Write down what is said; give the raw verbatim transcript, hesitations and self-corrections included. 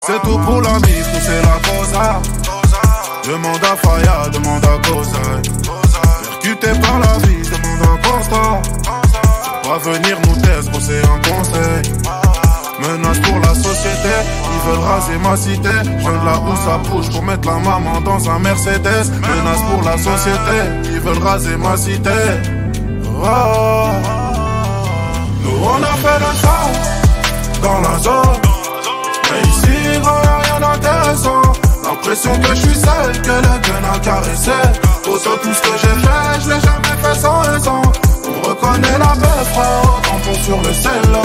C'est tout pour la mise, tout c'est la cosa. Demande à Faya, demande à Kozai. Percuté par la vie, demande à Costa. Va venir nous tester, c'est un conseil. Menace pour la société, ils veulent raser ma cité. Je viens de là où ça bouge pour mettre la maman dans un Mercedes. Menace pour la société, ils veulent raser ma cité. Oh. Nous on a fait le sang dans la zone. Mais ici, gros, y'a rien d'intéressant. L'impression que je suis seul, que le gun a caressé. Autant tout ce que j'ai fait, je l'ai jamais fait sans raison. On reconnaît la belle frère, tampon sur le sel.